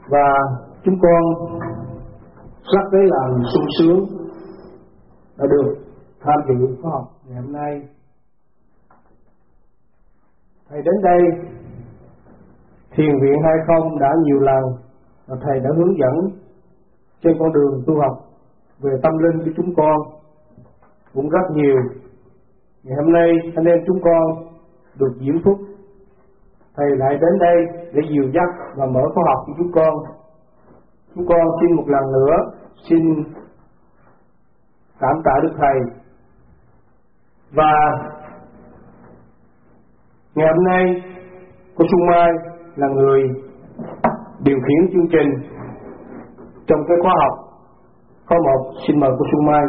Và chúng con rất lấy làm sung sướng đã được tham dự khóa học ngày hôm nay. Thầy đến đây, Thiền viện 20 đã nhiều lần và Thầy đã hướng dẫn trên con đường tu học về tâm linh của chúng con cũng rất nhiều. Ngày hôm nay anh em chúng con được diễm phúc, Thầy lại đến đây để dìu dắt và mở khóa học cho chúng con. Chúng con xin một lần nữa xin cảm tạ Đức Thầy. Và ngày hôm nay cô Xuân Mai là người điều khiển chương trình trong cái khóa học. Khóa 1 xin mời cô Xuân Mai.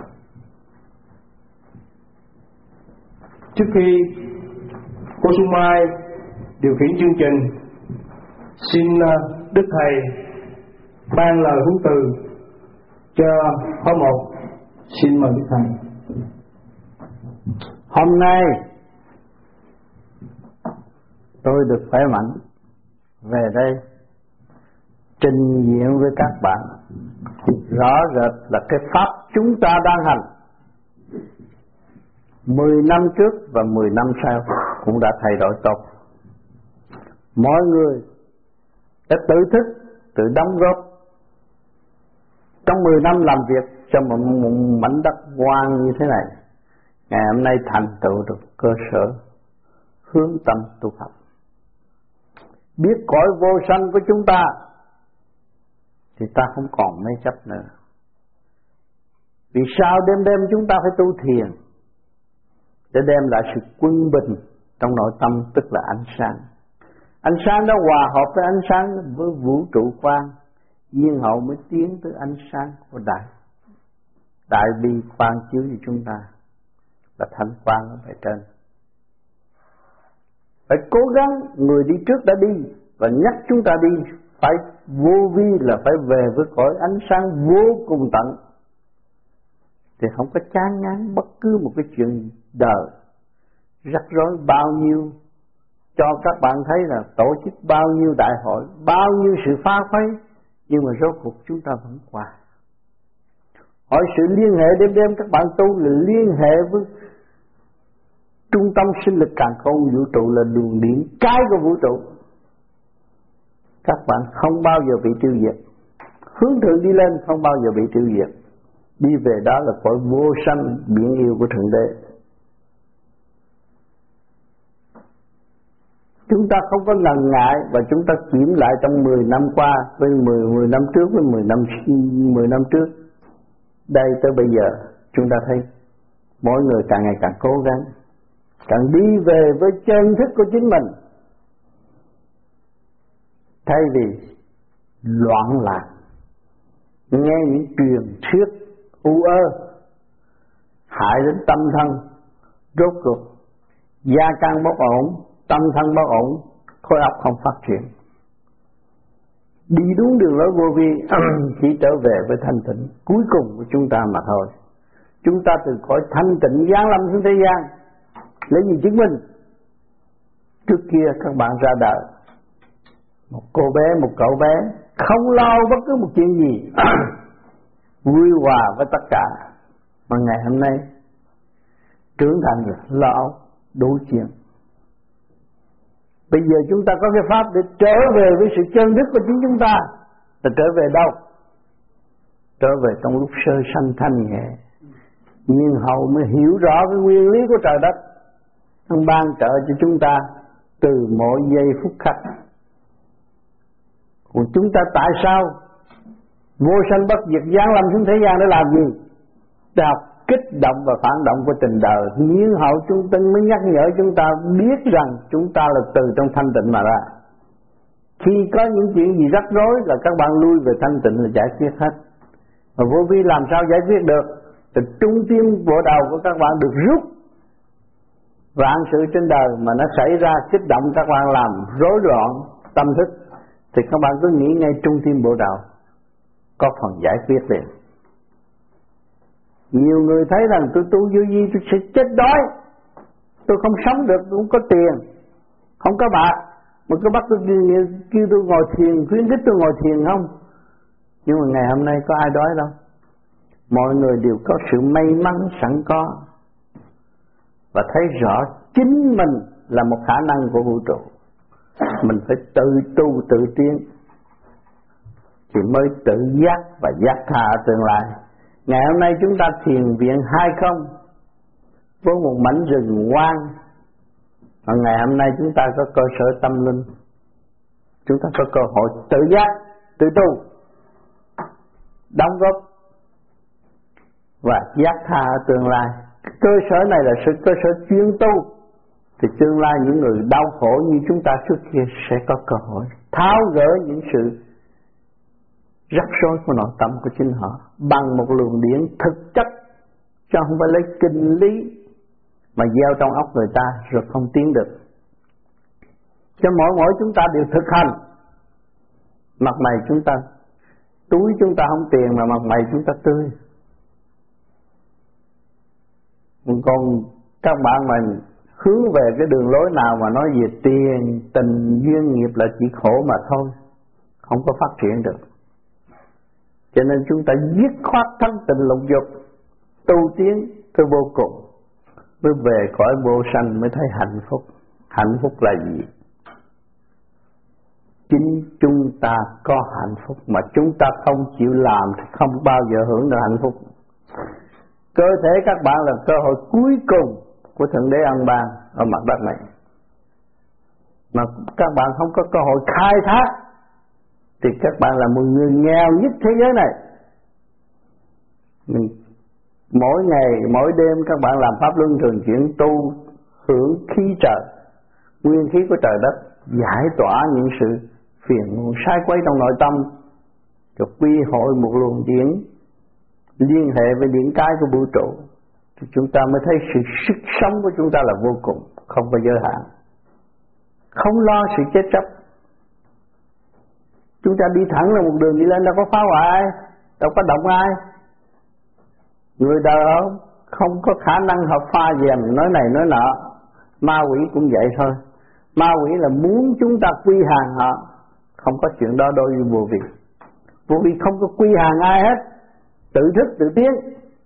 Trước khi cô Xuân Mai điều khiển chương trình, xin Đức Thầy ban lời huấn từ cho khóa 1. Xin mời Đức Thầy. Hôm nay tôi được khỏe mạnh về đây trình diện với các bạn. Rõ rệt là cái pháp chúng ta đang hành 10 năm trước và 10 năm sau cũng đã thay đổi tốt. Mọi người đã tự thức, tự đóng góp trong 10 năm làm việc cho một mảnh đất hoang như thế này. Ngày hôm nay thành tựu được cơ sở hướng tâm tu học, biết cõi vô sanh của chúng ta thì ta không còn mê chấp nữa. Vì sao đêm đêm chúng ta phải tu thiền? Để đem lại sự quân bình trong nội tâm, tức là ánh sáng. Ánh sáng đó hòa hợp với ánh sáng với vũ trụ quang, nhiên hậu mới tiến tới ánh sáng của đại bi quang chiếu cho chúng ta là thanh quang ở bề trên. Phải cố gắng, người đi trước đã đi và nhắc chúng ta đi, phải vô vi là phải về với cõi ánh sáng vô cùng tận, thì không có chán ngán bất cứ một cái chuyện đời rắc rối bao nhiêu. Cho các bạn thấy là tổ chức bao nhiêu đại hội, bao nhiêu sự phá khuấy, nhưng mà rốt cuộc chúng ta vẫn qua. Hỏi sự liên hệ đêm đêm các bạn tu là liên hệ với trung tâm sinh lực càn khôn vũ trụ, là luồng điển cái của vũ trụ. Các bạn không bao giờ bị tiêu diệt, hướng thượng đi lên không bao giờ bị tiêu diệt. Đi về đó là cõi vô sanh biển yêu của Thượng Đế. Chúng ta không có ngần ngại và chúng ta kiểm lại trong 10 năm qua với 10 năm trước với 10 năm trước. Đây tới bây giờ chúng ta thấy mỗi người càng ngày càng cố gắng, càng đi về với chân thức của chính mình, thay vì loạn lạc nghe những truyền thuyết u ơ hại đến tâm thân. Rốt cuộc gia căn bất ổn, tâm thân bất ổn, khối óc không phát triển. Đi đúng đường lối vô vi chỉ trở về với thanh tịnh cuối cùng của chúng ta mà thôi. Chúng ta từ cõi thanh tịnh giáng lâm xuống thế gian, lấy gì chứng minh? Trước kia các bạn ra đời, một cô bé, một cậu bé không lo bất cứ một chuyện gì, vui hòa với tất cả. Mà ngày hôm nay trưởng thành rồi, lo đủ chuyện. Bây giờ chúng ta có cái pháp để trở về với sự chân thức của chính chúng ta. Là trở về đâu? Trở về trong lúc sơ sanh thanh nhẹ, nhưng hậu mới hiểu rõ cái nguyên lý của trời đất, nó ban trợ cho chúng ta từ mỗi giây phút khắc. Còn chúng ta tại sao vô sanh bất diệt giáng lâm xuống thế gian để làm gì? Để học kích động và phản động của tình đời. Nhưng hậu chúng ta mới nhắc nhở chúng ta biết rằng chúng ta là từ trong thanh tịnh mà ra. Khi có những chuyện gì rắc rối là các bạn lui về thanh tịnh là giải quyết hết. Mà vô vi làm sao giải quyết được? Từ trung tim bộ đầu của các bạn được rút. Vạn sự trên đời mà nó xảy ra kích động các bạn làm rối loạn tâm thức, thì các bạn cứ nghĩ ngay trung tim bộ đầu có phần giải quyết liền. Nhiều người thấy rằng tôi tu vô vi tôi sẽ chết đói, tôi không sống được, tôi không có tiền, không có bạc, Mà có bắt tôi kêu tôi ngồi thiền, khuyến khích tôi ngồi thiền không? Nhưng mà ngày hôm nay có ai đói đâu. Mọi người đều có sự may mắn sẵn có, và thấy rõ chính mình là một khả năng của vũ trụ. Mình phải tự tu tự tiến thì mới tự giác và giác tha ở tương lai. Ngày hôm nay chúng ta thiền viện 20 với một mảnh rừng hoang, và ngày hôm nay chúng ta có cơ sở tâm linh, chúng ta có cơ hội tự giác, tự tu, đóng góp và giác tha ở tương lai. Cơ sở này là sự cơ sở chuyên tu, thì tương lai những người đau khổ như chúng ta trước kia sẽ có cơ hội tháo gỡ những sự rắc rối của nội tâm của chính họ bằng một luồng điển thực chất, chứ không phải lấy kinh lý mà gieo trong óc người ta rồi không tiến được. Cho mỗi chúng ta đều thực hành, mặt mày chúng ta, túi chúng ta không tiền mà mặt mày chúng ta tươi. Còn các bạn mà hướng về cái đường lối nào mà nói về tiền, tình, duyên nghiệp là chỉ khổ mà thôi, không có phát triển được. Cho nên chúng ta dứt khoát thanh tịnh lục dục, tu tiến tới vô cùng, mới về cõi vô sanh mới thấy hạnh phúc. Hạnh phúc là gì? Chính chúng ta có hạnh phúc, mà chúng ta không chịu làm thì không bao giờ hưởng được hạnh phúc. Cơ thể các bạn là cơ hội cuối cùng của Thượng Đế ân ban ở mặt đất này, mà các bạn không có cơ hội khai thác thì các bạn là một người nghèo nhất thế giới này. Mỗi ngày mỗi đêm các bạn làm pháp luân thường chuyển tu, hưởng khí trời, nguyên khí của trời đất, giải tỏa những sự phiền muộn sai quấy trong nội tâm, rồi quy hội một luồng điển liên hệ với điển cái của vũ trụ, thì chúng ta mới thấy sự sức sống của chúng ta là vô cùng, không có giới hạn, không lo sự chết chóc. Chúng ta đi thẳng là một đường đi lên, đâu có phá hoại ai, đâu có động ai. Người đời không có khả năng hợp pha dèm nói này nói nọ. Ma quỷ cũng vậy thôi. Ma quỷ là muốn chúng ta quy hàng họ, không có chuyện đó đôi với vô vi. Vô vi không có quy hàng ai hết, tự thức tự tiến,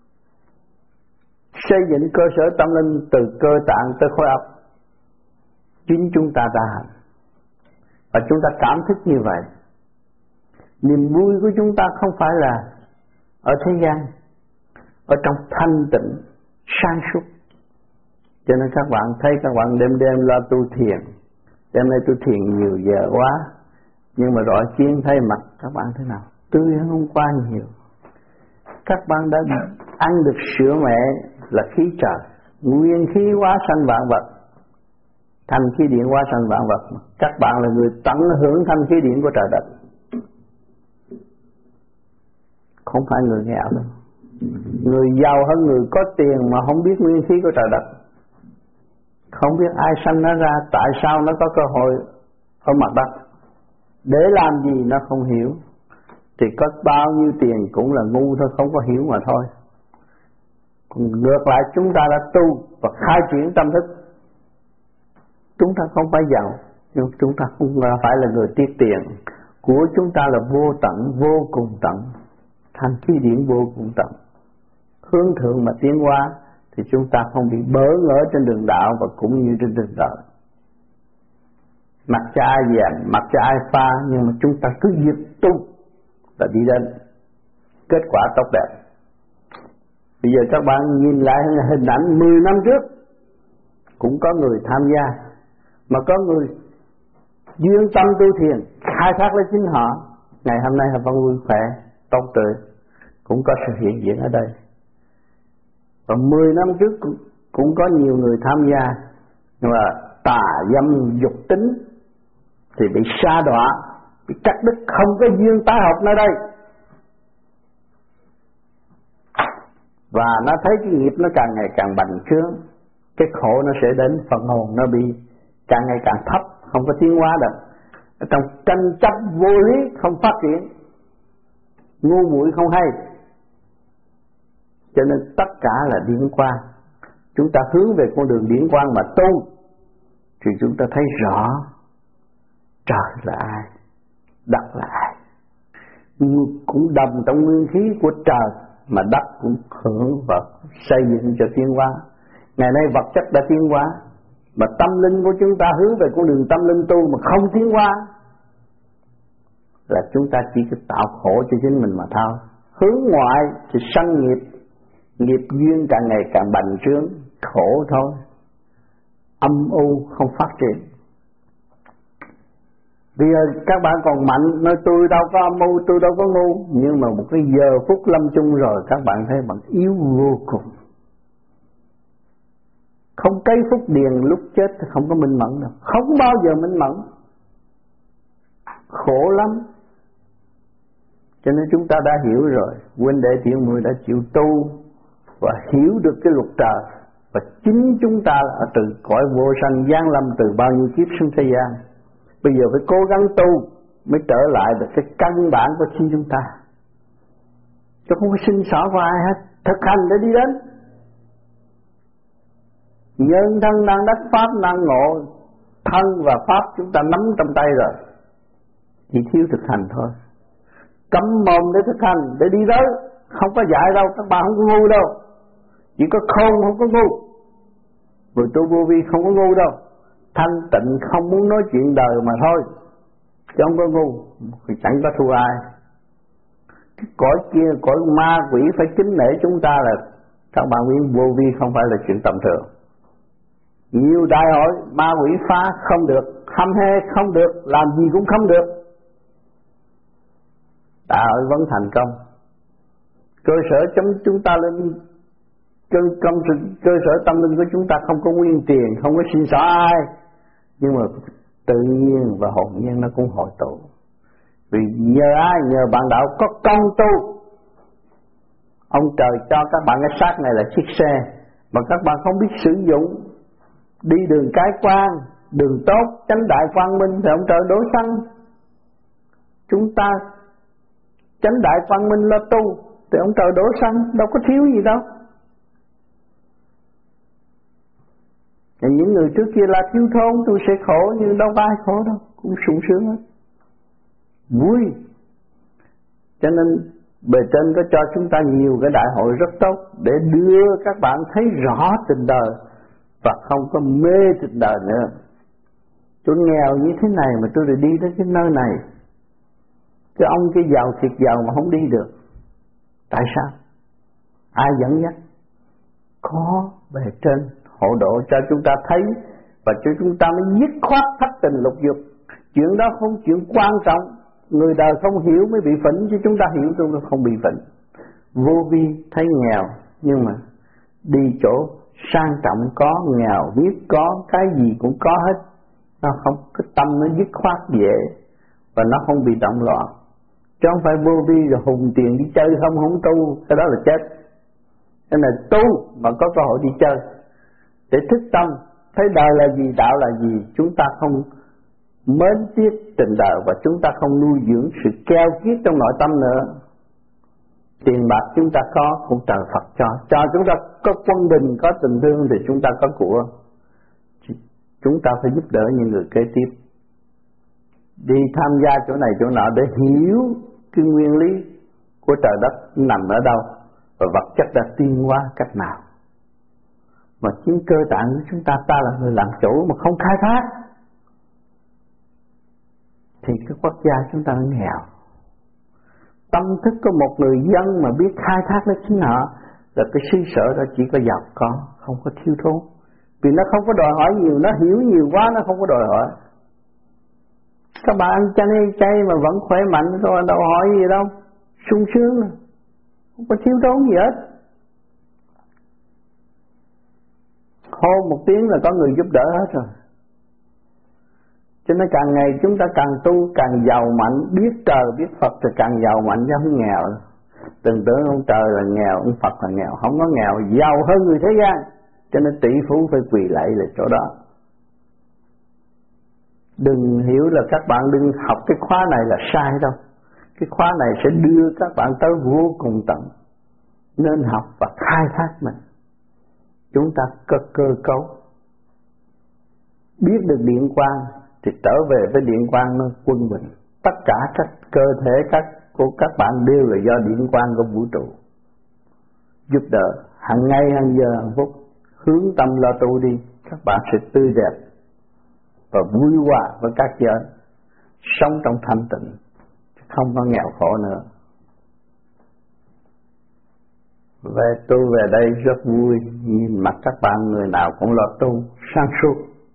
xây dựng cơ sở tâm linh từ cơ tạng tới khối óc. Chính chúng ta đã hành, và chúng ta cảm thức như vậy. Niềm vui của chúng ta không phải là ở thế gian, ở trong thanh tịnh sáng suốt. Cho nên các bạn thấy các bạn đêm lo tu thiền, đêm nay tu thiền nhiều giờ quá, nhưng mà rõ chiến thấy mặt các bạn thế nào? Tươi hơn hôm qua nhiều. Các bạn đã ăn được sữa mẹ là khí trời, nguyên khí hóa sanh vạn vật, thanh khí điển hóa sanh vạn vật. Các bạn là người tận hưởng thanh khí điển của trời đất, không phải người nghèo đâu. Người giàu hơn người có tiền mà không biết nguyên khí của trời đất, không biết ai sanh nó ra, tại sao nó có cơ hội ở mặt đất, để làm gì nó không hiểu, thì có bao nhiêu tiền cũng là ngu thôi, không có hiểu mà thôi. Còn ngược lại chúng ta đã tu và khai triển tâm thức, chúng ta không phải giàu, nhưng chúng ta không phải là người tiếc tiền. Của chúng ta là vô tận, vô cùng tận, thanh khí điển vô cùng tận. Hướng thượng mà tiến hóa thì chúng ta không bị bỡ ngỡ trên đường đạo và cũng như trên đường đời. Mặc cho ai dèm, mặc cho ai pha, nhưng mà chúng ta cứ việc tu là đi đến kết quả tốt đẹp. Bây giờ các bạn nhìn lại hình ảnh 10 năm trước, cũng có người tham gia, mà có người duyên tâm tu thiền, khai thác lấy chính họ, ngày hôm nay họ vẫn vui khỏe, tốt tươi, cũng có sự hiện diện ở đây. Và 10 năm trước cũng có nhiều người tham gia, nhưng mà tà dâm dục tính thì bị sa đọa, bị cắt đứt, không có duyên tái hợp nơi đây. Và nó thấy cái nghiệp nó càng ngày càng bành trướng, cái khổ nó sẽ đến, phần hồn nó bị càng ngày càng thấp, không có tiến hóa được. Ở trong tranh chấp vô lý không phát triển, ngu muội không hay. Cho nên tất cả là điển quang. Chúng ta hướng về con đường điển quang mà tu thì chúng ta thấy rõ Trời là ai? Đất là ai? Cũng đồng trong nguyên khí của trời, mà đất cũng hưởng và xây dựng cho tiến hóa. Ngày nay vật chất đã tiến hóa, mà tâm linh của chúng ta hướng về con đường tâm linh tu mà không tiến hóa, là chúng ta chỉ có tạo khổ cho chính mình mà thôi. Hướng ngoại thì sanh nghiệp, nghiệp duyên càng ngày càng bành trướng, khổ thôi, âm u không phát triển. Bây giờ các bạn còn mạnh, nói tôi đâu có âm mưu, tôi đâu có ngu. Nhưng mà một cái giờ phút lâm chung rồi, các bạn thấy bạn yếu vô cùng. Không cây phúc điền lúc chết thì không có minh mẫn đâu, không bao giờ minh mẫn, khổ lắm. Cho nên chúng ta đã hiểu rồi, huynh đệ tỷ muội đã chịu tu và hiểu được cái luật trời. Và chính chúng ta ở từ cõi vô sanh giáng lâm từ bao nhiêu kiếp xuống thế gian, bây giờ phải cố gắng tu mới trở lại được cái căn bản của chính chúng ta, chứ không có sinh sở của ai hết. Thực hành để đi đến nhân thân năng đắc pháp năng ngộ. Thân và pháp chúng ta nắm trong tay rồi, chỉ thiếu thực hành thôi. Cấm mồm để thực hành, để đi tới. Không có dạy đâu, các bạn không có ngu đâu, chỉ có khôn không có ngu. Người tu vô vi không có ngu đâu, thanh tịnh không muốn nói chuyện đời mà thôi, chứ không có ngu, thì chẳng có thua ai. Cái cõi kia, cõi ma quỷ phải kính nể chúng ta, là các bạn biết vô vi không phải là chuyện tầm thường. Nhiều đại hội ma quỷ phá không được, hăm hê không được, làm gì cũng không được. Đại hội vẫn thành công. Cơ sở chống chúng ta lên, cơ sở tâm linh của chúng ta không có nguyên tiền, không có xin xỏ ai, nhưng mà tự nhiên và hồn nhiên nó cũng hội tụ. Vì nhờ ai? Nhờ bạn đạo có công tu. Ông trời cho các bạn cái xác này là chiếc xe mà các bạn không biết sử dụng, đi đường cái quan, đường tốt, chánh đại quang minh thì ông trời đổ xăng. Chúng ta chánh đại quang minh là tu thì ông trời đổ xăng, đâu có thiếu gì đâu. Những người trước kia là thiếu thốn, tôi sẽ khổ, nhưng đâu có ai khổ đâu, cũng sung sướng hết, vui. Cho nên bề trên có cho chúng ta nhiều cái đại hội rất tốt để đưa các bạn thấy rõ tình đời và không có mê tình đời nữa. Tôi nghèo như thế này mà tôi lại đi đến cái nơi này, cái ông cái giàu thiệt giàu mà không đi được, tại sao? Ai dẫn dắt? Có bề trên hộ độ cho chúng ta thấy, và cho chúng ta mới dứt khoát thất tình lục dục. Chuyện đó không chuyện quan trọng, người đời không hiểu mới bị phỉnh, chứ chúng ta hiểu chúng ta không bị phỉnh. Vô vi thấy nghèo, nhưng mà đi chỗ sang trọng có, nghèo biết có, cái gì cũng có hết. Nó không, cái tâm nó dứt khoát dễ và nó không bị động loạn. Chứ không phải vô vi rồi hùng tiền đi chơi không tu, cái đó là chết. Nên là tu mà có cơ hội đi chơi để thức tâm, thấy đời là gì, đạo là gì. Chúng ta không mến tiếc tình đời và chúng ta không nuôi dưỡng sự keo kiết trong nội tâm nữa. Tiền bạc chúng ta có cũng trời Phật cho chúng ta có quân bình, có tình thương thì chúng ta có của. Chúng ta phải giúp đỡ những người kế tiếp, đi tham gia chỗ này chỗ nọ để hiểu cái nguyên lý của trời đất nằm ở đâu và vật chất đã tiến hóa cách nào. Mà chính cơ tạng của chúng ta, ta là người làm chủ mà không khai thác thì cái quốc gia chúng ta nó nghèo. Tâm thức của một người dân mà biết khai thác nó chính họ, là cái xứ sở đó chỉ có giàu có, không có thiếu thốn. Vì nó không có đòi hỏi nhiều, nó hiểu nhiều quá, nó không có đòi hỏi. Các bạn ăn chay mà vẫn khỏe mạnh, rồi đâu hỏi gì đâu, sung sướng, không có thiếu thốn gì hết. Hô một tiếng là có người giúp đỡ hết rồi. Cho nên càng ngày chúng ta càng tu càng giàu mạnh, biết trời biết Phật thì càng giàu mạnh chứ không nghèo. Đừng tưởng ông trời là nghèo, ông Phật là nghèo, không có nghèo, giàu hơn người thế gian. Cho nên tỷ phú phải quỳ lạy lại chỗ đó. Đừng hiểu là các bạn đừng học cái khóa này là sai đâu. Cái khóa này sẽ đưa các bạn tới vô cùng tận. Nên học và khai thác mình. Chúng ta có cơ cấu, biết được điện quang, thì trở về với điện quang nó quân bình. Tất cả các cơ thể của các bạn đều là do điện quang của vũ trụ giúp đỡ. Hàng ngày hàng giờ hàng phút hướng tâm lo tu đi, các bạn sẽ tươi đẹp và vui hòa với các giới, sống trong thanh tịnh, không có nghèo khổ nữa. Về tôi về đây rất vui, nhìn mặt các bạn người nào cũng lo tu, sáng suốt,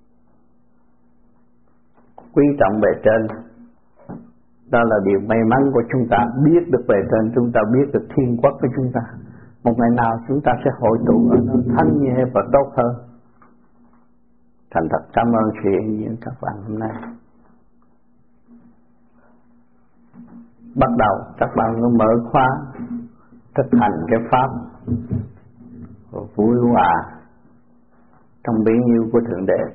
quý trọng bề trên. Đó là điều may mắn của chúng ta, biết được bề trên, chúng ta biết được thiên quốc của chúng ta. Một ngày nào chúng ta sẽ hội tụ ở nơi thanh nhẹ và tốt hơn. Thành thật cảm ơn sự hiện diện các bạn hôm nay. Bắt đầu các bạn có mở khóa thực hành cái pháp vui hòa trong biển yêu của Thượng Đế.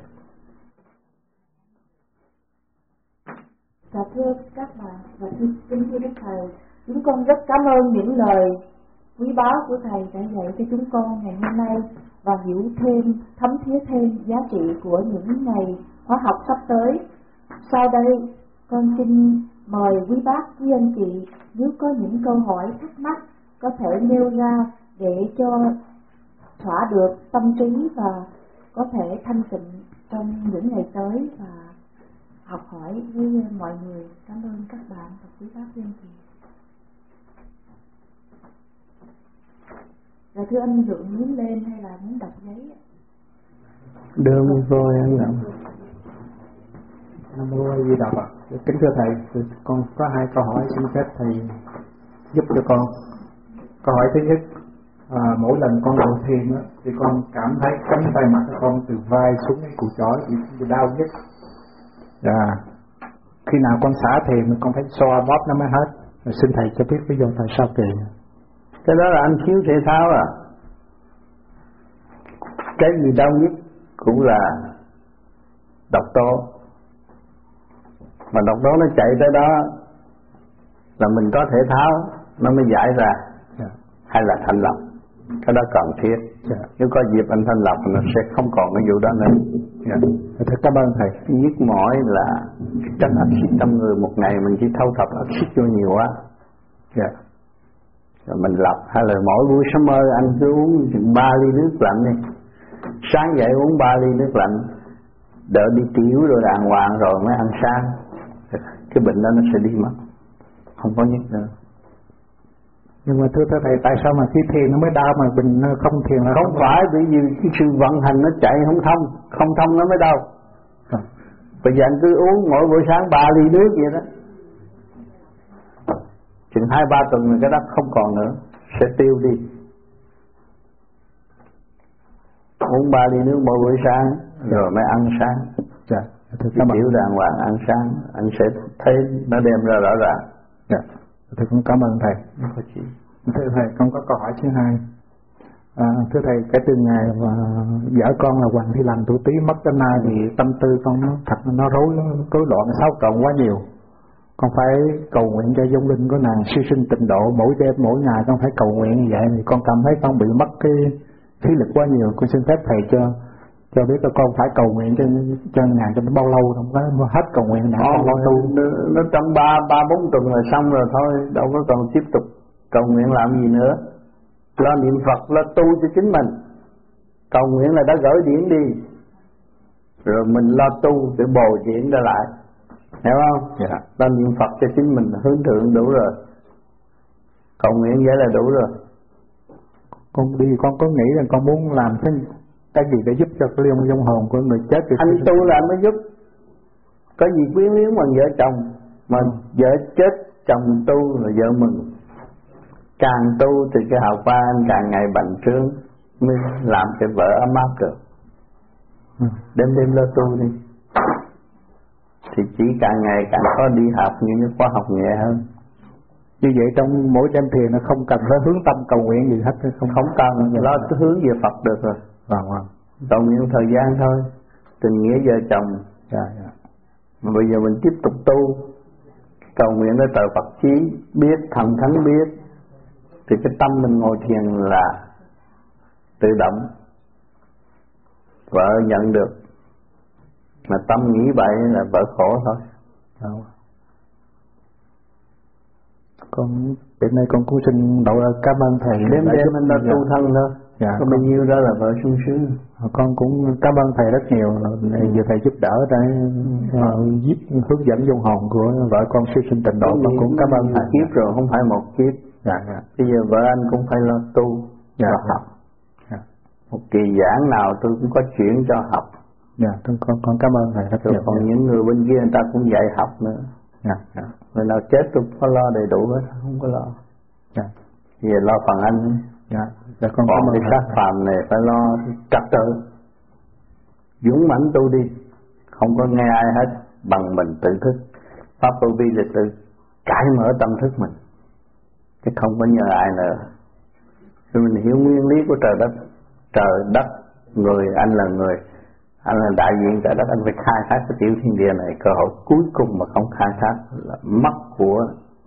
Dạ thưa các bạn và kính thưa Đức Thầy, chúng con rất cảm ơn những lời quý báu của Thầy đã dạy cho chúng con ngày hôm nay và hiểu thêm, thấm thía thêm giá trị của những ngày khóa học sắp tới. Sau đây, con xin mời quý bác, quý anh chị nếu có những câu hỏi thắc mắc có thể nêu ra để cho thỏa được tâm trí và có thể thanh tịnh trong những ngày tới và học hỏi với mọi người. Cảm ơn các bạn và quý bác, quý anh chị. Dạ thưa anh Dượng, muốn lên hay là muốn đọc giấy? Đưa rồi anh ạ. Nam mô A Di Đà Phật. Kính thưa thầy, con có 2 câu hỏi xin phép thầy giúp cho con. Câu hỏi thứ nhất, mỗi lần con ngồi thiền thì con cảm thấy cánh tay mặt của con từ vai xuống cái cùi chói bị đau nhất. Khi nào con xả thiền con phải xoa bóp nó mới hết. Rồi xin thầy cho biết lý do tại sao kỳ. Cái đó là anh thiếu thể thao à. Cái gì đau nhất cũng là độc tố, mà độc tố nó chạy tới đó là mình có thể tháo nó mới giải ra. Hay là thanh lọc, cái đó cần thiết. Nếu có dịp anh thanh lọc nó sẽ không còn cái vụ đó nữa. Thật cảm ơn thầy. Nhức mỏi là chất axit trong người, một ngày mình chỉ thâu thập axit vô nhiều quá. Rồi mình lọc, hay là mỗi buổi sớm mơ anh cứ uống 3 ly nước lạnh đi. Sáng dậy uống 3 ly nước lạnh, đợi đi tiểu rồi đàng hoàng rồi mới ăn sáng. Cái bệnh đó nó sẽ đi mất, không có nhức nữa. Nhưng mà thưa thầy, tại sao mà khi thiền nó mới đau mà mình không thiền là không phải bởi vì cái sự vận hành nó chạy không thông nó mới đau. Bây giờ anh cứ uống mỗi buổi sáng 3 ly nước vậy đó, chừng 2-3 tuần rồi cái đó không còn nữa, sẽ tiêu đi. Uống 3 ly nước mỗi buổi sáng rồi mới ăn sáng. Tiểu đàng hoàng ăn sáng, anh sẽ thấy nó đem ra rõ ràng. Thầy cũng cảm ơn thầy. Thưa thầy, con có câu hỏi thứ 2. Thưa thầy, kể từ ngày mà vợ con là Hoàng Thị Lành tuổi Tý mất đến nay thì tâm tư con nó rối loạn, xáo trộn quá nhiều. Con phải cầu nguyện cho vong linh của nàng siêu sinh tịnh độ, mỗi đêm mỗi ngày con phải cầu nguyện như vậy thì con cảm thấy con bị mất cái khí lực quá nhiều. Con xin phép thầy cho biết là con phải cầu nguyện cho nàng cho nó bao lâu, không có hết cầu nguyện nàng không lo tu. Nó trong 3-4 tuần là xong rồi thôi, đâu có còn tiếp tục cầu nguyện làm gì nữa. Lo niệm Phật, lo tu cho chính mình. Cầu nguyện là đã gửi điển đi, rồi mình lo tu để bồi điển ra lại, hiểu không? Lo niệm Phật cho chính mình hướng thượng đủ rồi, cầu nguyện vậy là đủ rồi. Con có nghĩ là con muốn làm cái gì để giúp cho cái liên vong hồn của người chết. Anh tu là anh mới giúp. Có gì quyến luyến bằng vợ chồng, mà vợ chết chồng tu là vợ mừng. Càng tu thì cái hào quang anh càng ngày bành trướng, mới làm cho vợ ấm áp được. Đêm lo tu đi, thì chỉ càng ngày càng có đi học những cái khoa học nhẹ hơn. Như vậy trong mỗi đêm thiền nó không cần phải hướng tâm cầu nguyện gì hết, không cần, lo hướng về Phật được rồi. Cầu nguyện thời gian thôi, tình nghĩa vợ chồng. Mà bây giờ mình tiếp tục tu, cầu nguyện với trời Phật chí, biết thần thánh biết, thì cái tâm mình ngồi thiền là tự động. Vợ nhận được Mà tâm nghĩ vậy là vợ khổ thôi. Con đến nay con cũng xin đậu cảm ơn thầy. Đêm mình đã tu thân thôi. Dạ, có bao nhiêu đó là vợ sung sướng. Con cũng cảm ơn thầy rất nhiều vì thầy giúp đỡ để hướng dẫn vô hồn của vợ con siêu sinh tịnh độ. Con cũng cảm ơn thầy. Kiếp rồi không phải một kiếp. Dạ. Bây giờ vợ anh cũng phải lo tu và học. Một kỳ giảng nào tôi cũng có chuyện cho học. Dạ, con cảm ơn thầy rất nhiều. Còn những người bên kia người ta cũng dạy học nữa. Người nào chết tôi có lo đầy đủ hết, không có lo. Bây giờ lo phần anh. Con còn cái sát phàm này phải lo trật tự, dũng mãnh tu đi, không có nghe ai hết, bằng mình tự thức. Pháp vô vi là tự cải mở tâm thức mình, chứ không có nhờ ai nữa. Rồi mình hiểu nguyên lý của trời đất, người, anh là người, anh là đại diện trời đất, anh phải khai thác cái tiểu thiên địa này. Cơ hội cuối cùng mà không khai thác là mất của,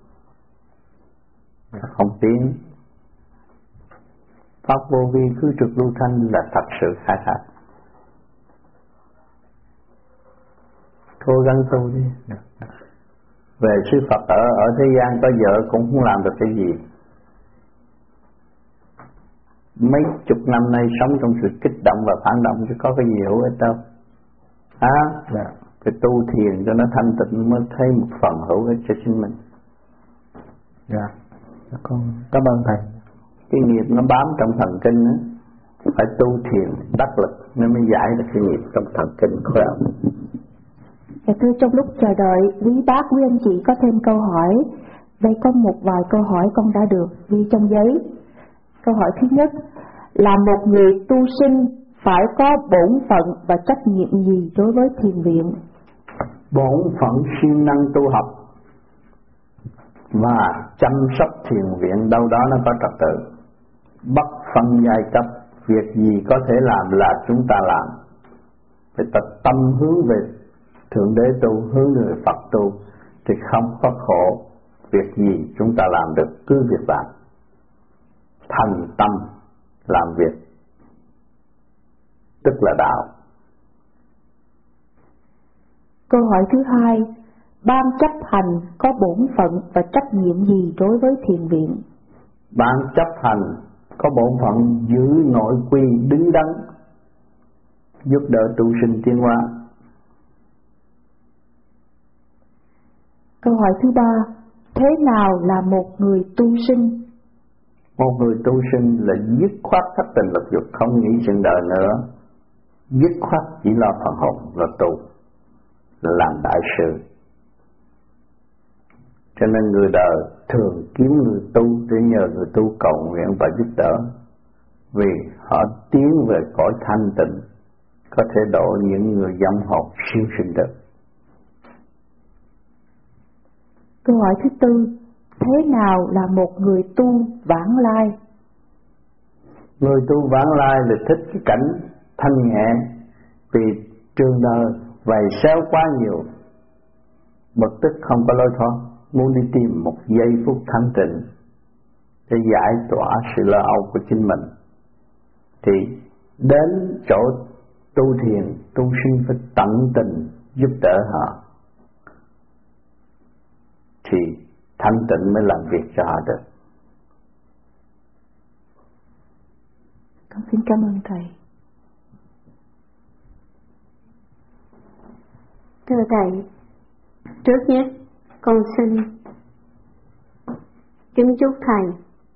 không tiến. Pháp vô vi cứ trực lưu thanh là thật sự khai thác. Cố gắng tu đi. Về sư Phật ở thế gian có vợ cũng không làm được cái gì. Mấy chục năm nay sống trong sự kích động và phản động chứ có cái gì hữu ích đâu. Phải tu thiền cho nó thanh tịnh mới thấy một phần hữu ích cho chính mình. Con cảm ơn thầy. Cái nghiệp nó bám trong thần kinh á, phải tu thiền đắc lực nó mới giải được cái nghiệp trong thần kinh khỏe. Dạ thưa, trong lúc chờ đợi quý bác quý anh chị có thêm câu hỏi, đây có một vài câu hỏi con đã được ghi trong giấy. Câu hỏi thứ nhất là một người tu sinh phải có bổn phận và trách nhiệm gì đối với thiền viện? Bổn phận siêng năng tu học và chăm sóc thiền viện đâu đó nó có trật tự. Bất phân giai cấp, việc gì có thể làm là chúng ta làm. Phải tập tâm hướng về Thượng Đế tu, hướng về Phật tu thì không có khổ. Việc gì chúng ta làm được cứ việc làm, thành tâm làm việc, tức là đạo. Câu hỏi thứ hai, ban chấp hành có bổn phận và trách nhiệm gì đối với thiền viện? Ban chấp hành có bổn phận giữ nội quy đứng đắn, giúp đỡ tu sinh tiến hóa. Câu hỏi thứ ba, thế nào là một người tu sinh? Một người tu sinh là dứt khoát thất tình lục dục, không nghĩ chuyện đời nữa, dứt khoát chỉ lo phần hồn và tu, là làm đại sự. Cho nên người đời thường kiếm người tu để nhờ người tu cầu nguyện và giúp đỡ, vì họ tiến về cõi thanh tịnh, có thể độ những người dâm hồn siêu sinh được. Câu hỏi thứ tư, thế nào là một người tu vãng lai? Người tu vãng lai là thích cái cảnh thanh nhẹ, vì trường đời vầy xéo quá nhiều, bực tức không có lối thoát, muốn đi tìm một giây phút thanh tịnh để giải tỏa sự lo âu của chính mình, thì đến chỗ tu thiền, tu sinh phải tận tình giúp đỡ họ, thì thanh tịnh mới làm việc cho họ được. Con xin cảm ơn thầy. Thưa thầy, trước nhất con xin kính chúc thầy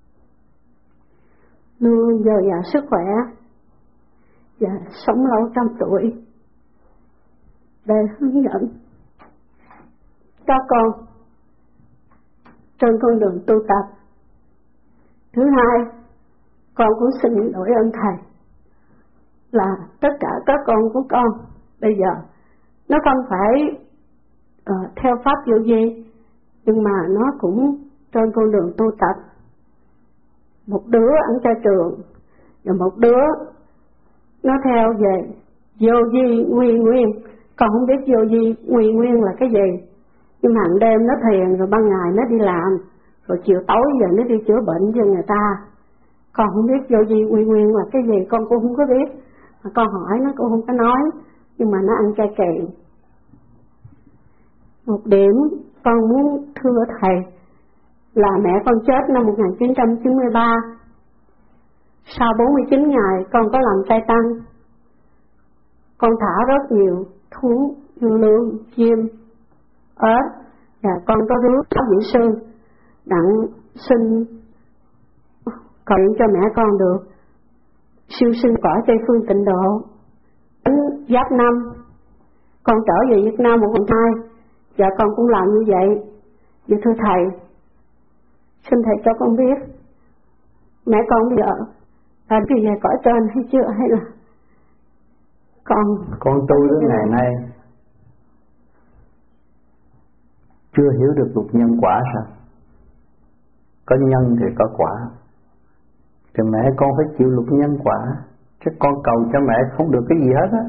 luôn dồi dào sức khỏe và sống lâu trăm tuổi để hướng dẫn các con trên con đường tu tập. Thứ hai, con cũng xin lỗi ơn thầy là tất cả các con của con bây giờ nó không phải theo pháp vô vi, nhưng mà nó cũng trên con đường tu tập. Một đứa ăn chay trường và một đứa nó theo về vô vi nguyên nguyên. Con không biết vô vi nguyên nguyên là cái gì, nhưng mà hàng đêm nó thiền, rồi ban ngày nó đi làm, rồi chiều tối giờ nó đi chữa bệnh cho người ta. Con không biết vô vi nguyên nguyên là cái gì, con cũng không có biết. Mà con hỏi nó cũng không có nói. nhưng mà nó ăn chay kỳ. Một điểm con muốn thưa thầy là mẹ con chết năm 1993. Sau 49 ngày con có làm chay tăng. Con thả rất nhiều thú như lương, chim, ếch, và con có rước giáo dĩ sư đặng xin cầu cho mẹ con được siêu sinh cõi Tây Phương Tịnh Độ. Đến Giáp Năm con trở về Việt Nam 1/2 và con cũng làm như vậy. Vậy thưa thầy, xin thầy cho con biết mẹ con bây giờ là đi về cõi trên hay chưa, hay là con tu đến ngày nay chưa hiểu được luật nhân quả sao? Có nhân thì có quả, thì mẹ con phải chịu luật nhân quả, chứ con cầu cho mẹ không được cái gì hết á.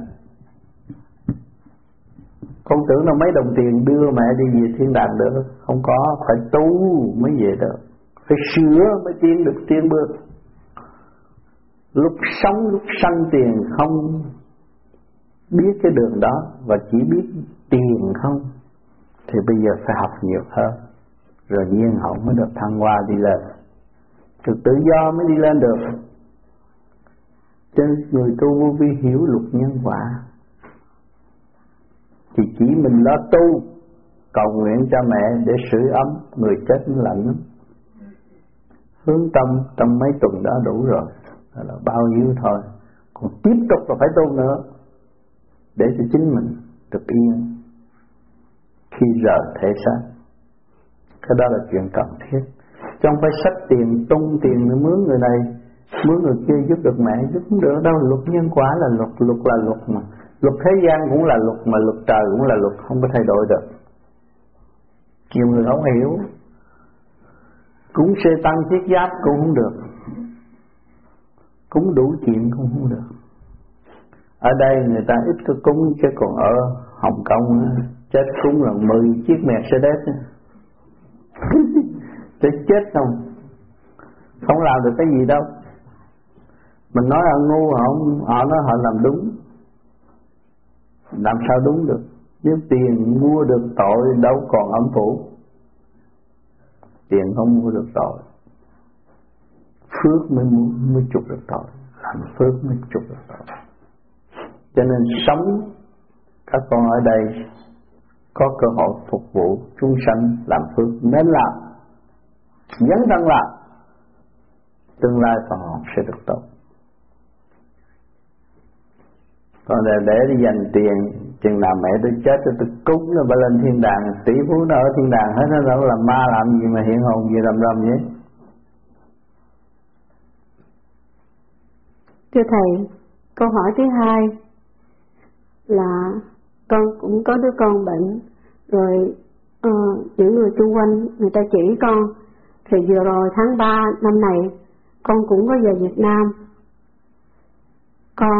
Con tưởng là mấy đồng tiền đưa mẹ đi về thiên đàng được, không có, phải tu mới về được, phải sửa mới tiến được tiến bước. Lúc sống lúc sanh tiền không biết cái đường đó và chỉ biết tiền không, thì bây giờ phải học nhiều hơn, rồi nhiên hậu mới được thăng hoa đi lên, được tự do mới đi lên được. Cho nên người tu vô vi hiểu luật nhân quả, thì chỉ mình lo tu cầu nguyện cho mẹ để sưởi ấm, người chết nó lạnh lắm. Hướng tâm trong mấy tuần đó đủ rồi, đó là bao nhiêu thôi. Còn tiếp tục là phải tu nữa để cho chính mình được yên khi rời thể xác. Cái đó là chuyện cần thiết, chứ không phải xách tiền tung tiền để mướn người này mướn người kia giúp được mẹ, giúp không được đâu. Luật nhân quả là luật, luật là luật mà. Luật thế gian cũng là luật, mà luật trời cũng là luật, không có thay đổi được. Nhiều người không hiểu, cúng xe tăng thiết giáp cũng không được, cúng đủ chuyện cũng không được. Ở đây người ta ít có cúng, chứ còn ở Hồng Kông chết cúng là 10 chiếc Mercedes để chết không làm được cái gì đâu. Mình nói họ ngu, họ nói họ làm đúng, làm sao đúng được? Nếu tiền mua được tội đâu còn âm phủ, tiền không mua được tội, phước mới chụp được tội, làm phước mới chụp được tội. Cho nên sống các con ở đây có cơ hội phục vụ chúng sanh làm phước nên làm, nhấn thân làm, tương lai phần hồn sẽ được tốt. Còn để đi dành tiền, chừng nào mẹ tôi chết tôi cúng nó phải lên thiên đàng, tỷ phú nó ở thiên đàng hết, nó đâu làm ma làm gì mà hiện hồn gì rầm vậy. Thưa thầy, câu hỏi thứ hai là con cũng có đứa con bệnh, rồi những người xung quanh người ta chỉ con, thì vừa rồi tháng 3 năm này con cũng có về Việt Nam. Con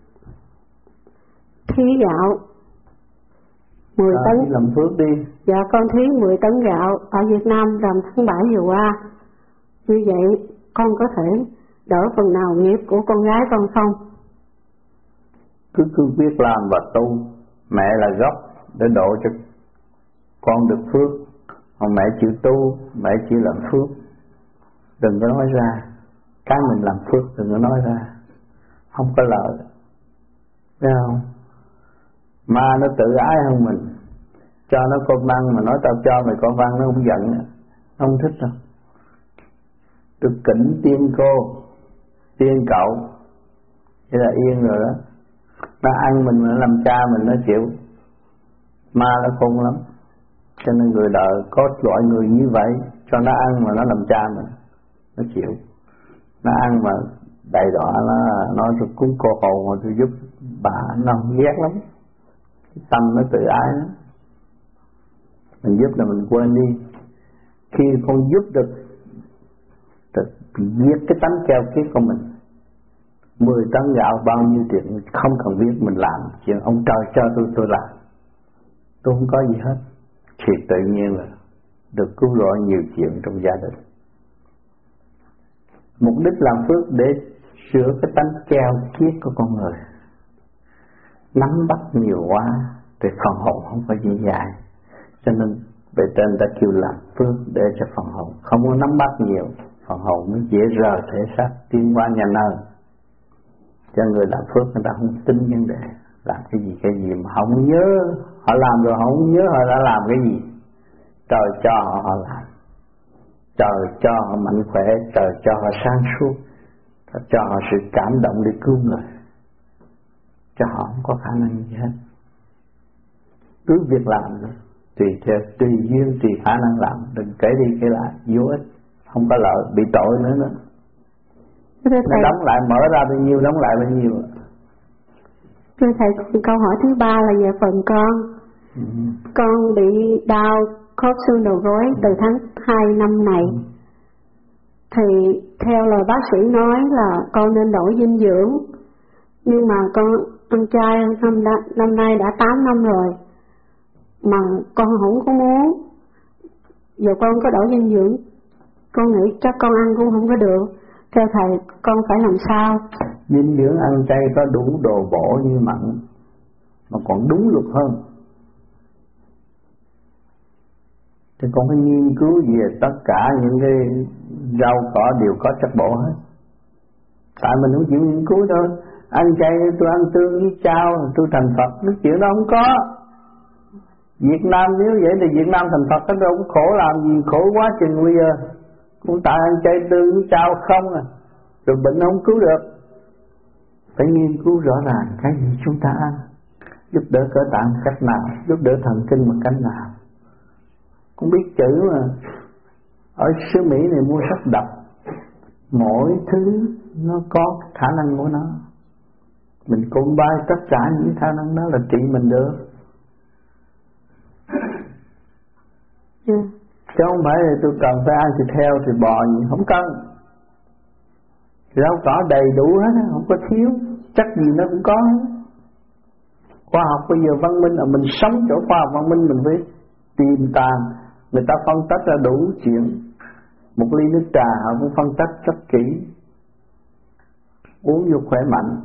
thí gạo 10 tấn. Làm phước đi. Dạ con thí 10 tấn gạo ở Việt Nam rằm tháng 7 vừa qua. Như vậy con có thể đỡ phần nào nghiệp của con gái con không? Cứ biết làm và tu. Mẹ là gốc để độ cho con được phước. Còn mẹ chịu tu, mẹ chỉ làm phước. Đừng có nói ra. Cái mình làm phước đừng có nói ra, không có lợi. Thấy không? Ma nó tự ái hơn mình, cho nó con văn mà nói tao cho mày con văn nó không giận, nó không thích đâu. Tôi kính tiên cô, tiên cậu, vậy là yên rồi đó. Nó ăn mình mà nó làm cha mình nó chịu. Ma nó khôn lắm, cho nên người đời có loại người như vậy, cho nó ăn mà nó làm cha mình, nó chịu. Nó ăn mà đầy đọa nó rồi cúng cô hồn mà tôi giúp bà, nó ghét lắm. Tâm nó tự ái lắm. Mình giúp là mình quên đi. Khi con giúp được giết cái tánh keo kiết của mình. 10 tấn gạo bao nhiêu tiền không cần biết, mình làm chuyện ông trời cho tôi làm. Tôi không có gì hết, thì tự nhiên là được cứu rỗi nhiều chuyện trong gia đình. Mục đích làm phước để sửa cái tánh keo kiết của con người. nắm bắt nhiều quá thì phần hồn không có dễ dàng, cho nên về trên ta kêu làm phước để cho phần hồn không có nắm bắt nhiều, phần hồn mới dễ rời thể xác tiến qua nhanh hơn. Cho người làm phước người ta không tin vấn đề làm cái gì mà không nhớ, họ làm rồi họ không nhớ họ đã làm cái gì. Trời cho họ làm, trời cho họ mạnh khỏe, trời cho họ sáng suốt, cho họ sự cảm động để cứu người, cho họ không có khả năng gì hết. Cứ việc làm nữa, tùy duyên, tùy khả năng làm, đừng kể đi kể lại, vô ích, không có lợi, bị tội nữa. Nó đóng lại, mở ra bao nhiêu, đóng lại bao nhiêu. Thưa thầy, câu hỏi thứ 3 là về phần con. Con bị đau khớp xương đầu gối từ tháng 2 năm này. Thì theo lời bác sĩ nói là con nên đổi dinh dưỡng. Nhưng mà con ăn chay năm nay đã 8 năm rồi. Mà con không có muốn. Giờ con có đổi dinh dưỡng, con nghĩ chắc con ăn cũng không có được. Theo thầy, con phải làm sao? Dinh dưỡng ăn chay có đủ đồ bổ như mặn, mà còn đúng luật hơn. Thì con phải nghiên cứu về tất cả những cái rau cỏ đều có chất bổ hết. Tại mình không chịu nghiên cứu thôi. Ăn chay tôi ăn tương với chao, tôi thành Phật, cái chuyện đó không có. Việt Nam nếu vậy thì Việt Nam thành Phật nó đâu có khổ làm gì, khổ quá chừng bây giờ. Cũng tại ăn chay tương với chao không à, rồi bệnh không cứu được. Phải nghiên cứu rõ ràng cái gì chúng ta ăn, giúp đỡ cơ tạng cách nào, giúp đỡ thần kinh bằng cách nào. Cũng biết chữ mà. Ở xứ Mỹ này mua sách đọc, mỗi thứ nó có khả năng của nó. Mình cũng bay tất cả những khả năng đó là trị mình được. Chứ không phải là tôi cần phải ăn thịt heo thì bò gì, không cần. Rau cỏ đầy đủ hết, không có thiếu, chắc gì nó cũng có hết. Khoa học bây giờ văn minh là mình sống chỗ khoa học văn minh, mình phải tìm tàng. Người ta phân tích ra đủ chuyện. Một ly nước trà họ cũng phân tích rất kỹ, uống vô khỏe mạnh.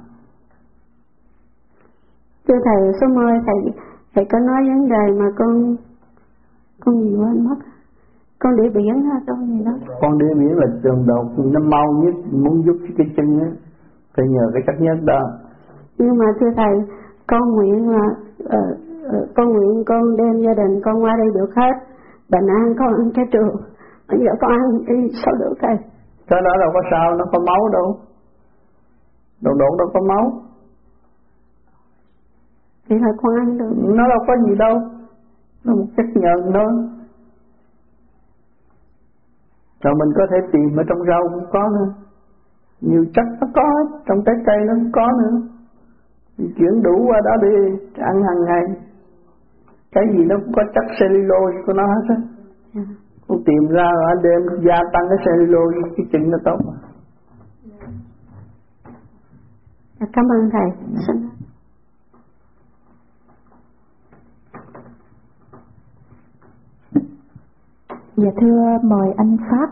Thưa thầy, số 10 thầy có nói vấn đề mà con gì quên mất. Con đĩa biển ha, con gì đó. Con đĩa biển là trường đầu nó mau nhất, muốn giúp cái chân á, phải nhờ cái cách nhất đó. Nhưng mà thưa thầy, con nguyện là con đem gia đình con qua đây được hết. Bệnh ăn con ăn cái trường, bây giờ con ăn đi sao được thầy? Cái đó đâu có sao, nó có máu đâu. Đồ độn đâu có máu. Thì là con ăn được. Nó đâu có gì đâu, nó một chất nhờn thôi. Rồi mình có thể tìm ở trong rau cũng có nữa, nhiều chất nó có hết, trong trái cây nó cũng có nữa. Mình chuyển đủ qua đó để ăn hàng ngày. Cái gì nó cũng có chất cellulose của nó hết á. Con tìm ra rồi anh đem gia tăng cái cellulose, cái chân nó tốt. Cảm ơn thầy. Dạ thưa mời anh Pháp.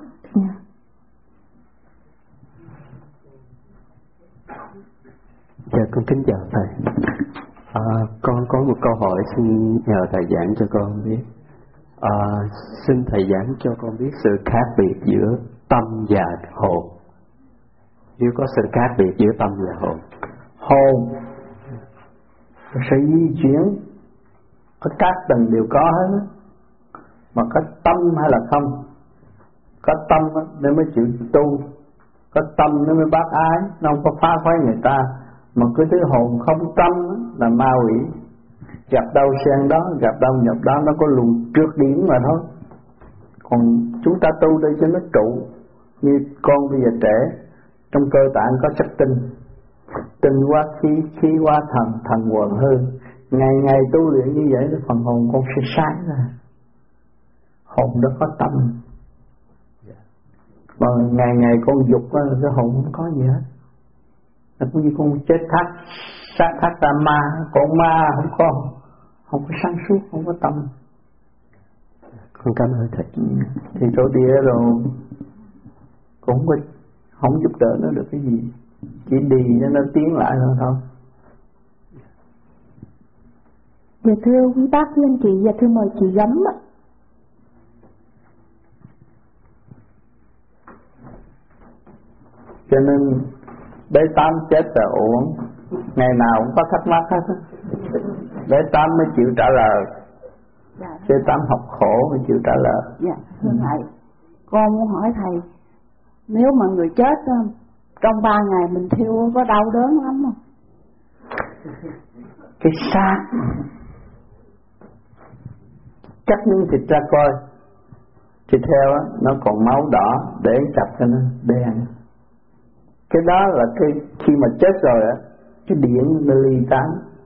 Dạ con kính chào thầy. Con có một câu hỏi xin nhờ thầy giảng cho con biết. Xin thầy giảng cho con biết sự khác biệt giữa tâm và hồn. Nếu có sự khác biệt giữa tâm và hồn. Hồn sẽ di chuyển ở các tầng đều có hết, mà có tâm hay là không. Có tâm để mới chịu tu, có tâm nó mới bác ái, nó không có phá phái người ta. Mà cái thứ hồn không tâm là ma quỷ, gặp đâu sen đó, gặp đâu nhập đó, nó có luồng trượt điển mà thôi. Còn chúng ta tu đây cho nó trụ. Như con bây giờ trẻ, trong cơ tạng có chất tinh, tinh qua khí, khí qua thần, thần quần hư. Ngày ngày tu luyện như vậy, cái phần hồn con sẽ sáng ra. Hồn đó có tâm. Mà ngày ngày con dục cái hồn không có gì hết. Nó cũng như con chết thác, sát thác ra ma, con ma không có sáng suốt, không có tâm. Con cảm ơn thầy. Thì chỗ địa rồi cũng không giúp đỡ nó được cái gì, chỉ đi cho nó tiến lại thôi. Dạ thưa quý bác quý anh chị, và thưa mời chị Gấm ạ. Cho nên bé Tám chết là ổn, ngày nào cũng có thắc mắc hết. Bé Tám mới chịu trả lời. Dạ. Bé Tám học khổ mới chịu trả lời. Dạ thưa thầy, con muốn hỏi thầy, nếu mà người chết trong 3 ngày mình thiêu có đau đớn lắm không? Cái xác cắt miếng thịt ra coi, thịt heo á, nó còn máu đỏ để chặt cho nó đen. Cái đó là cái khi mà chết rồi á, cái điện nó ly tán,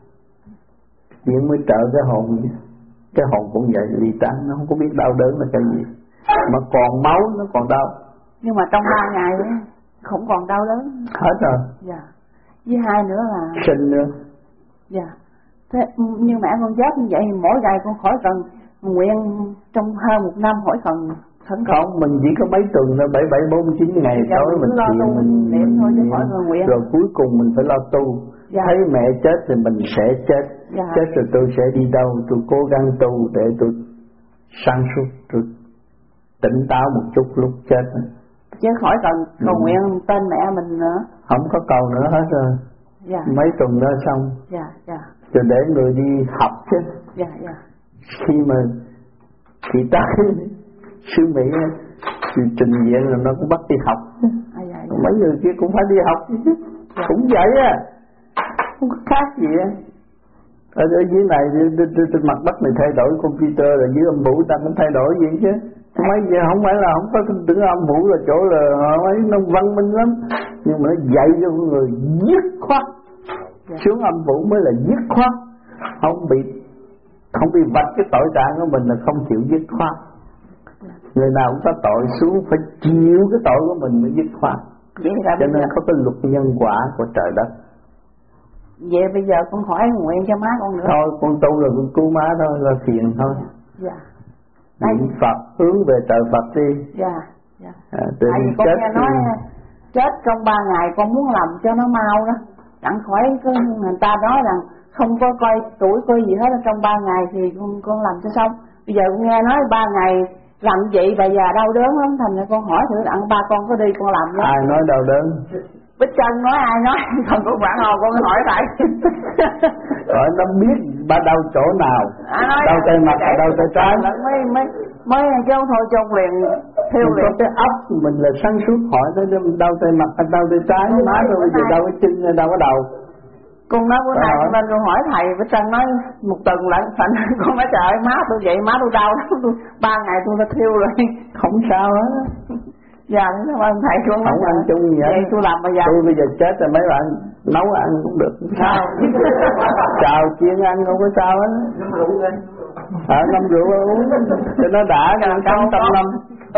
điện mới trợ cái hồn. Cái hồn cũng vậy, ly tán, nó không có biết đau đớn là cái gì, mà còn máu nó còn đau. Nhưng mà trong 3 ngày ấy, không còn đau đớn Hết rồi. Dạ. Với hai nữa là Sinh nữa. Dạ. Thế như mẹ con chết như vậy, mỗi ngày con khỏi cần nguyện trong hơn 1 năm khỏi cần khẩn cầu. Không, mình chỉ có mấy tuần thôi, 47-49 ngày tối mình thiện mình niệm thôi chứ khỏi cần nguyện. Rồi cuối cùng mình phải lo tu. Dạ. Thấy mẹ chết thì mình sẽ chết. Dạ. Chết rồi tôi sẽ đi đâu, tôi cố gắng tu để tôi sáng suốt, tôi tỉnh táo một chút lúc chết. Chứ khỏi cần cầu nguyện tên mẹ mình nữa. Không có cầu nữa hết rồi. Dạ. Mấy tuần nữa xong. Dạ, dạ. Rồi để người đi học chứ. Dạ, dạ. Khi mà chị tới sư Mỹ thì trình diện là nó cũng bắt đi học. Dạ, dạ. Mấy người kia cũng phải đi học chứ. Dạ. Cũng vậy á, không có khác gì á. Ở dưới này trên mặt đất này thay đổi computer, là dưới âm phủ ta cũng thay đổi gì chứ. Mấy giờ không phải là không có tưởng âm phủ là chỗ là mấy nó văn minh lắm, nhưng mà nó dạy cho người dứt khoát. Xuống âm phủ mới là dứt khoát, không bị vạch cái tội trạng của mình là không chịu dứt khoát. Người nào cũng có tội, xuống phải chịu cái tội của mình mới dứt khoát. Cho nên có cái luật nhân quả của trời đất. Vậy bây giờ con hỏi nguyện cho má con nữa. Thôi con tu là con cứu má thôi, là phiền thôi. Dạ. Niệm Phật hướng về trời Phật đi. Dạ, dạ. Tại vì con nghe nói chết trong 3 ngày con muốn làm cho nó mau đó. Chẳng khỏi người ta nói rằng không có coi tuổi coi gì hết, trong 3 ngày thì con làm cho xong. Bây giờ con nghe nói 3 ngày làm vậy bà già đau đớn lắm, thành ra con hỏi thử đặng ba con có đi con làm đó. Ai nói đau đớn? Bích Trân nói, ai nói? Còn con bạn hồ con hỏi lại. Rồi nó biết ba đau chỗ nào, đau tay mặt hay đau tay trái. Mới chứ không thôi trong liền theo liền. Có cái óc mình là sáng suốt, hỏi tới đau tay mặt hay đau tay trái, má rồi bây giờ đau cái chân hay đau cái đầu. Con nói bữa nay nên con hỏi thầy, Bích Trân nói 1 tuần lận, thành con nói trời ơi má tôi vậy, má tôi đau lắm, 3 ngày tôi đã thiêu rồi. Không sao hết. Dạ, cảm ơn thầy. Con không ăn chung vậy. Tôi làm bây giờ. Tôi bây giờ chết rồi mấy bạn nấu ăn cũng được. Sao? Chào chiên ăn không có sao hết. Ngâm rượu uống cho nó đã, cho nó tâm năm.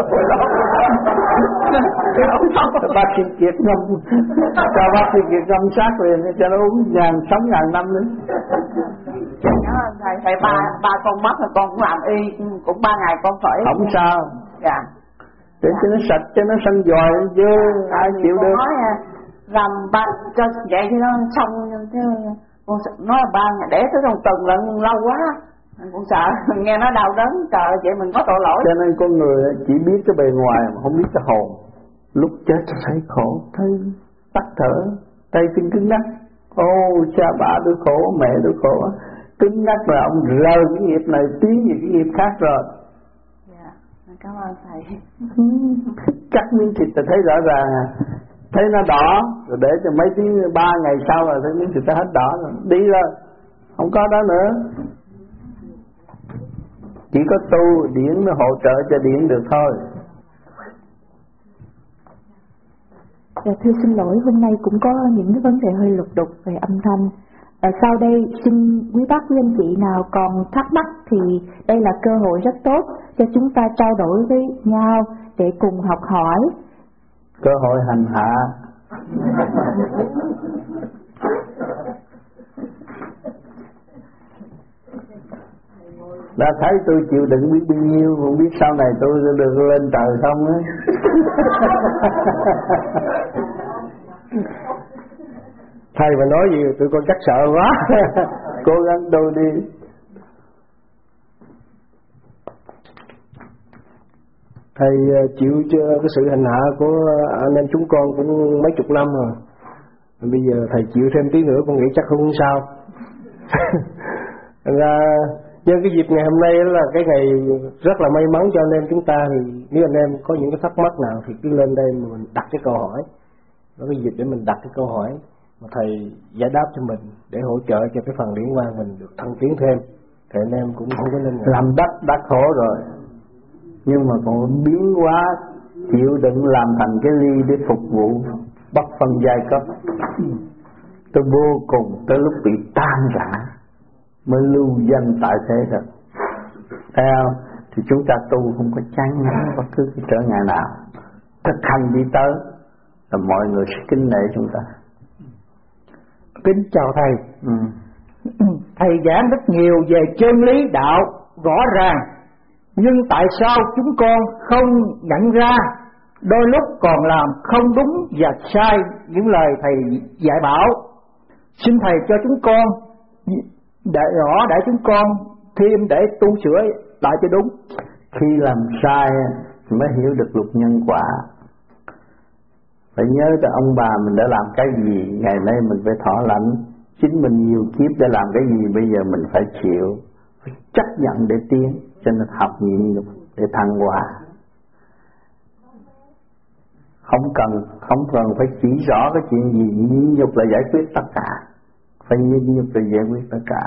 Bác sĩ Kiệt ngâm, cho bác sĩ Kiệt ngâm sát liền cho nó uống sống ngàn năm nữa. Cảm ơn thầy. Ba con mất rồi con cũng làm y, cũng 3 ngày con phải. Không sao. Dạ. Để cho nó sạch, cho nó săn dòi chứ ai chịu được. Nói làm ba cho vậy thì nó xong chứ con nói là 3 ngày để tới 1 tuần lận lâu quá. Con sợ nghe nó đau đớn, trời vậy mình có tội lỗi. Cho nên con người chỉ biết cái bề ngoài mà không biết cái hồn. Lúc chết thấy khổ, thấy tắt thở, tay chân cứng ngắc. Cha ba tôi khổ, mẹ tôi khổ. Cứng ngắc là ông rời cái nghiệp này tiến về cái nghiệp khác rồi. Dạ, cảm ơn thầy. Cắt miếng thịt là thấy rõ ràng à. Thấy nó đỏ, rồi để cho mấy tiếng 3 ngày sau là thấy miếng thịt nó hết đỏ rồi. Đi rồi, không có đó nữa. Chỉ có tu điển nó hỗ trợ cho điển được thôi. Dạ thưa xin lỗi, hôm nay cũng có những cái vấn đề hơi lục đục về âm thanh. Sau đây xin quý bác quý anh chị nào còn thắc mắc thì đây là cơ hội rất tốt cho chúng ta trao đổi với nhau để cùng học hỏi. Cơ hội hành hạ. Đã thấy tôi chịu đựng biết bao nhiêu, không biết sau này tôi được lên trời không á. Thầy mà nói gì tụi con chắc sợ quá. Cố gắng tu đi. Thầy chịu cho cái sự hành hạ của anh em chúng con cũng mấy chục năm rồi. Bây giờ thầy chịu thêm tí nữa con nghĩ chắc không sao. Là nhân cái dịp ngày hôm nay là cái ngày rất là may mắn cho anh em chúng ta, thì nếu anh em có những cái thắc mắc nào thì cứ lên đây mà mình đặt cái câu hỏi. Đó cái dịp để mình đặt cái câu hỏi mà thầy giải đáp cho mình để hỗ trợ cho cái phần điển quang mình được thăng tiến thêm. Thì anh em cũng không có nên làm đất đã khổ rồi, nhưng mà còn biến hóa chịu đựng làm thành cái ly để phục vụ bất phân giai cấp. Tôi vô cùng tới lúc bị tan rã mới lưu danh tại thế được. Thấy không? Thì chúng ta tu không có chán ngán bất cứ cái trở ngại nào, thực hành đi tới là mọi người sẽ kính nể chúng ta. Kính chào thầy. Thầy giảng rất nhiều về chân lý đạo rõ ràng, nhưng tại sao chúng con không nhận ra đôi lúc còn làm không đúng và sai những lời thầy dạy bảo? Xin thầy cho chúng con để rõ để chúng con thêm để tu sửa lại cho đúng. Khi làm sai mới hiểu được luật nhân quả. Phải nhớ tới ông bà mình đã làm cái gì, ngày nay mình phải thọ lãnh. Chính mình nhiều kiếp đã làm cái gì, bây giờ mình phải chịu, phải chấp nhận để tiến. Cho nên học nhịn nhục để thăng hoa. Không cần phải chỉ rõ cái chuyện gì, nhịn nhục là giải quyết tất cả. Phải nhịn nhục là giải quyết tất cả.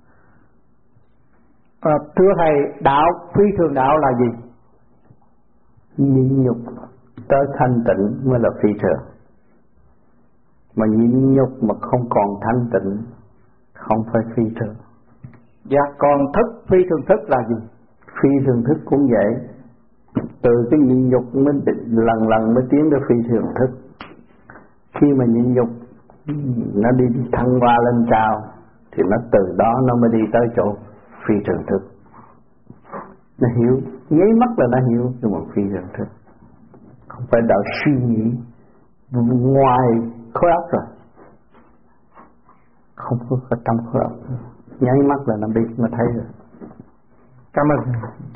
Thưa thầy, đạo phi thường đạo là gì? Nhịn nhục tới thanh tịnh mới là phi thường. Mà nhịn nhục mà không còn thanh tịnh không phải phi thường. Dạ, còn thức, phi thường thức là gì? Phi thường thức cũng vậy. Từ cái nhịn nhục mới lần lần mới tiến tới phi thường thức. Khi mà nhịn nhục nó đi thăng hoa lên cao thì nó từ đó nó mới đi tới chỗ phi thường thức. Nó hiểu, nháy mắt là nó hiểu nhưng mà phi thường thức. Không phải đạo suy nghĩ ngoài khối óc rồi, không có trong khối óc, nháy mắt là nó biết, nó thấy rồi. Cảm ơn.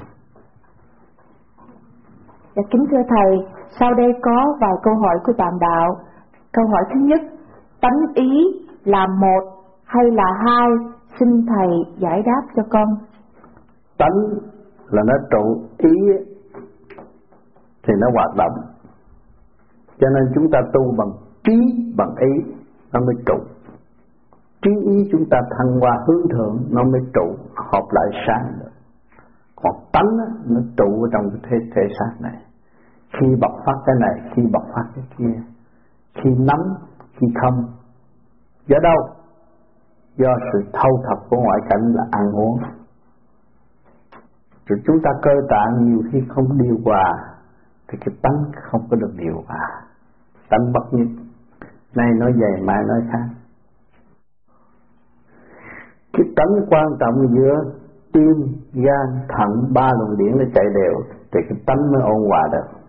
Dạ, kính thưa thầy, sau đây có vài câu hỏi của bạn đạo. Câu hỏi thứ nhất, tánh ý là một hay là hai? Xin thầy giải đáp cho con. Tánh là nó trụ, ý thì nó hoạt động. Cho nên chúng ta tu bằng trí, bằng ý nó mới trụ. Trí ý chúng ta thăng hoa hướng thượng nó mới trụ, hợp lại sáng được. Còn tánh nó trụ ở trong cái thể xác này. Khi bộc phát cái này, khi bộc phát cái kia, khi nắm, khi không. Do đâu? Do sự thâu thập của ngoại cảnh là ăn uống. Rồi chúng ta cơ tạng nhiều khi không điều hòa thì cái tánh không có được điều hòa. Tánh bất nhất. Nay nói vậy mai nói khác. Cái tánh quan trọng giữa tim, gan, thận, ba luồng điển nó chạy đều thì cái tánh mới ôn hòa được.